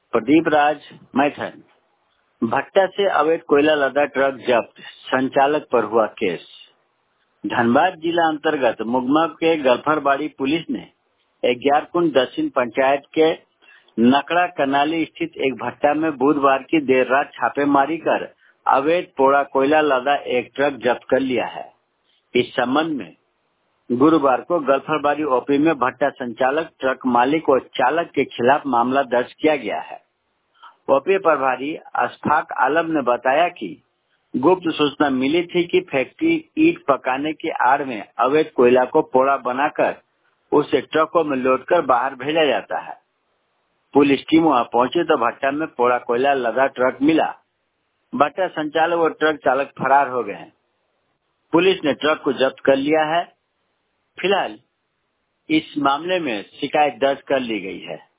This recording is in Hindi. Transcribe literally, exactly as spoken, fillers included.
प्रदीप राज मैथन। भट्टा से अवैध कोयला लदा ट्रक जब्त, संचालक पर हुआ केस। धनबाद जिला अंतर्गत मुगमा के गल्फरबाड़ी पुलिस ने ग्यारकुंड दक्षिण पंचायत के नकड़ा कनाली स्थित एक भट्टा में बुधवार की देर रात छापेमारी कर अवैध पोड़ा कोयला लदा एक ट्रक जब्त कर लिया है। इस संबंध में गुरुवार को गल्फरबाड़ी ओपी में भट्टा संचालक, ट्रक मालिक और चालक के खिलाफ मामला दर्ज किया गया है। ओपी प्रभारी अशफाक आलम ने बताया कि गुप्त सूचना मिली थी कि फैक्ट्री ईंट पकाने की आड़ में अवैध कोयला को पोड़ा बनाकर उसे ट्रकों में लोडकर बाहर भेजा जाता है। पुलिस टीम वहां पहुंची तो भट्टा में पोड़ा कोयला लदा ट्रक मिला। भट्टा संचालक और ट्रक चालक फरार हो गए हैं। पुलिस ने ट्रक को जब्त कर लिया है। फिलहाल इस मामले में शिकायत दर्ज कर ली गई है।